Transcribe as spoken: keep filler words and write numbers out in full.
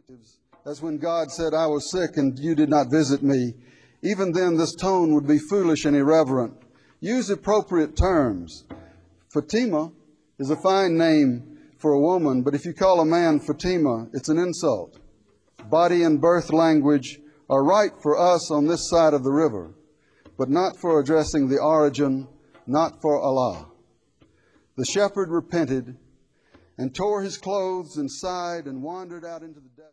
As when God said, I was sick and you did not visit me. Even then, this tone would be foolish and irreverent. Use appropriate terms. Fatima is a fine name for a woman, but if you call a man Fatima, it's an insult. Body and birth language are right for us on this side of the river, but not for addressing the origin, not for Allah. The shepherd repented and tore his clothes and sighed and wandered out into the desert.